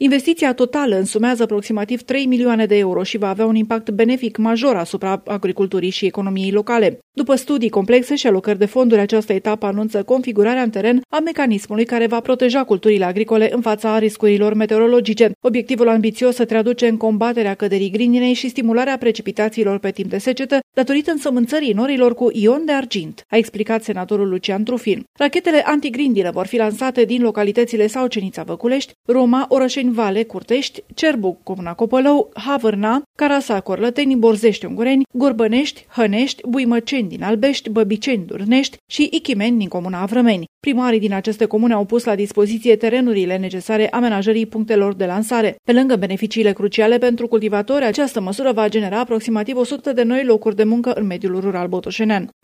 Investiția totală însumează aproximativ 3 milioane de euro și va avea un impact benefic major asupra agriculturii și economiei locale. După studii complexe și alocări de fonduri, această etapă anunță configurarea în teren a mecanismului care va proteja culturile agricole în fața riscurilor meteorologice. Obiectivul ambițios se traduce în combaterea căderii grindinei și stimularea precipitațiilor pe timp de secetă, datorită însămânțării norilor cu ion de argint, a explicat senatorul Lucian Trufin. Rachetele antigrindină vor fi lansate din localitățile Saucenița Văculești, Roma, Orășeni Vale, Curtești, Cerbu, Comuna Copălău, Havârna, Carasa, Corlăteni, Borzești, Ungureni, Gorbănești, Hănești, Buimăceni din Albești, Băbiceni, Durnești și Ichimeni din Comuna Avrămeni. Primarii din aceste comune au pus la dispoziție terenurile necesare amenajării punctelor de lansare. Pe lângă beneficiile cruciale pentru cultivatori, această măsură va genera aproximativ 100 de noi locuri de muncă în mediul rural botoșenean.